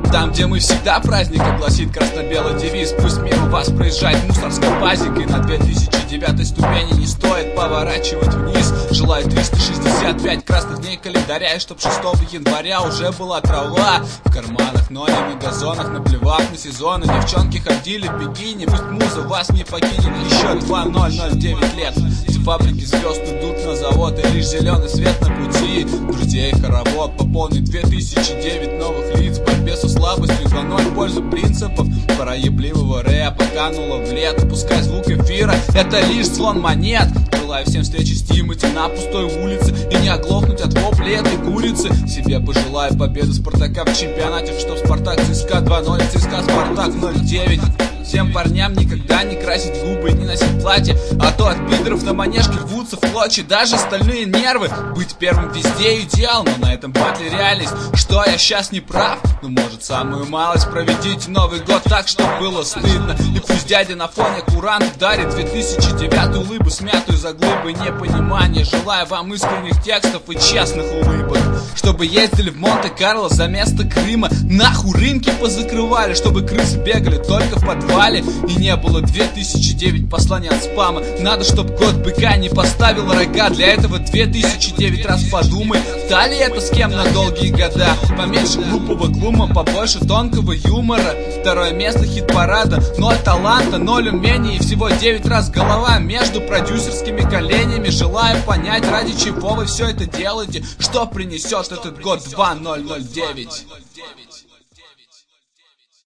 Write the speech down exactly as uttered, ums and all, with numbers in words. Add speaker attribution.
Speaker 1: Там, где мы всегда праздник, гласит красно-белый девиз. Пусть мимо вас проезжает мусорской пазикой на две тысячи девятой ступени, не стоит поворачивать вниз. Желаю триста шестьдесят пять красных дней календаря, и чтоб шестого января уже была трава в карманах, но не на газонах. Наплевав на сезоны, девчонки ходили в бикини. Пусть муза вас не покинет. Еще два ноль ноль девять лет. Все фабрики звезд идут на завод, и лишь зеленый свет на пути. Друзей хоровод пополнит две тысячи девять новых лиц. В борьбе со слабостью за ноль в пользу принципов параебливого рэпа канула в лето. Пускай звук эфира — это лишь звон монет. Желаю всем встречи с Тимати на пустой улице и не оглохнуть от вопли этой курицы. Себе пожелаю победы Спартака в чемпионате, чтоб Спартак ЦСКА два ноль, ЦСКА Спартак ноль девять. Всем парням никогда не красить губы и не носить платье, а то от пидоров на манежке рвутся в клочья даже стальные нервы. Быть первым везде идеал, но на этом батле реальность. Что, я сейчас не прав? Ну, может, самую малость. Проведите Новый год так, чтобы было стыдно. И пусть дядя на фоне курант дарит две тысячи девятую улыбу, смятую за глыбы непонимания. Желаю вам искренних текстов и честных улыбок, чтобы ездили в Монте-Карло за место Крыма. Нахуй рынки позакрывали, чтобы крысы бегали только в подвале. И не было две тысячи девять посланий от спама. Надо, чтоб год быка не поставил рога. Для этого две тысячи девять раз подумай, та ли это с кем на долгие года. Поменьше глупого глума, побольше тонкого юмора. Второе место хит-парада. Ноль таланта, ноль умения и всего девять раз голова между продюсерскими коленями. Желаю понять, ради чего вы все это делаете. Что принесет этот год два ноль ноль девять.